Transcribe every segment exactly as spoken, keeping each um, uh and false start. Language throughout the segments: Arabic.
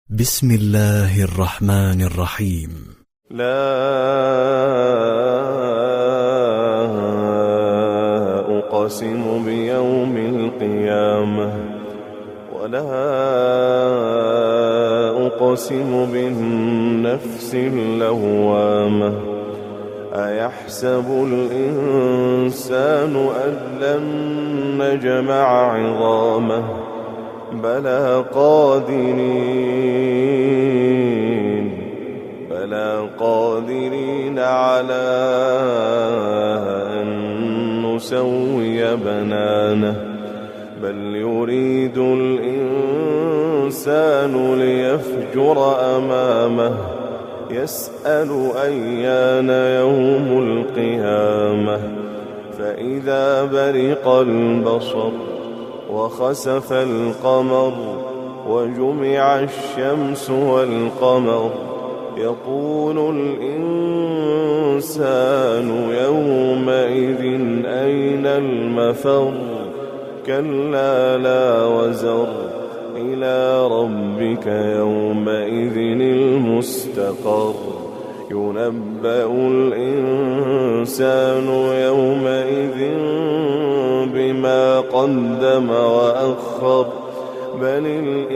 بسم الله الرحمن الرحيم. لا أقسم بيوم القيامة ولا أقسم بالنفس اللوامة. أيحسب الإنسان أن لن نجمع عظامه بلى قادرين بلى قادرين على أن نسوي بنانه بل يريد الإنسان ليفجر أمامه يسأل أيان يوم القيامة فإذا برق البصر وخسف القمر وجمع الشمس والقمر يقول الإنسان يومئذ أين المفر كلا لا وزر إلى ربك يومئذ المستقر ينبأ الإنسان يومئذ بما قدم وأخر بل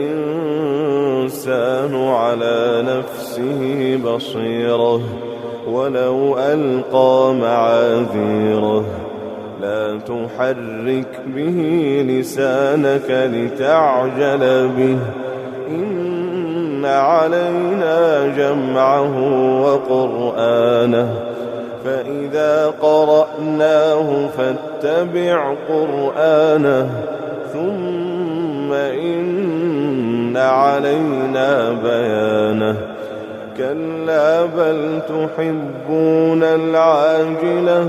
الإنسان على نفسه بصيرة ولو ألقى معاذيره لا تحرك به لسانك لتعجل به إن علينا جمعه وقرآنه فإذا قرأناه فاتبع قرآنه ثم إن علينا بيانه كلا بل تحبون العاجلة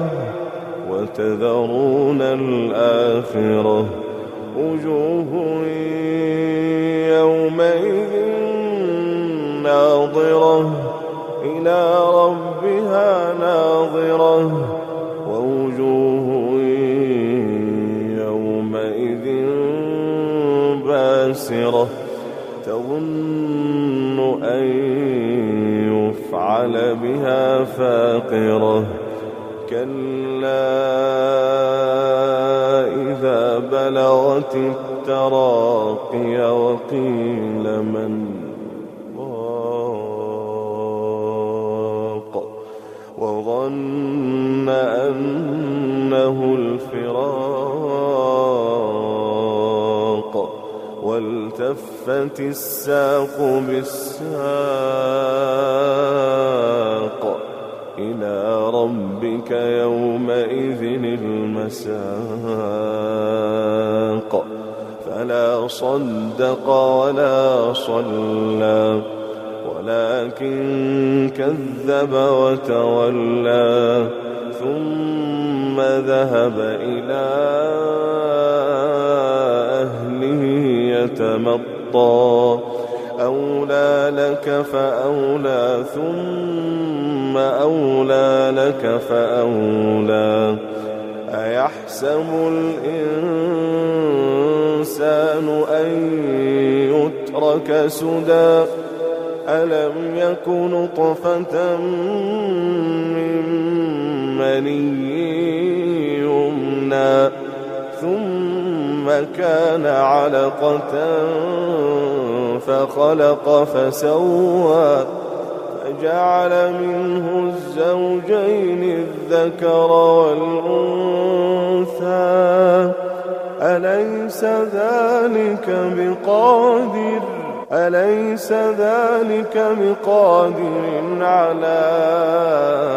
وتذرون الآخرة وجوه يومئذ ناظرة إلى ربها ناظرة ووجوه يومئذ باسرة تظن أن يفعل بها فاقرة كلا إذا بلغت التراقي وقيل من راق وظن أنه الفراق والتفت الساق بالساق إلى ربك يومئذ المساق فلا صدق ولا صلى ولكن كذب وتولى ثم ذهب إلى أهله يتمطى أولى لك فأولى ثم أولى لك فأولى أيحسب الإنسان أن يترك سدى ألم يكن نطفة من مني يمنى ثم كان علقة فخلق فسوى فجعل منه الزوجين الذكر والأنثى أليس ذلك بقادر أليس ذلك بقادر على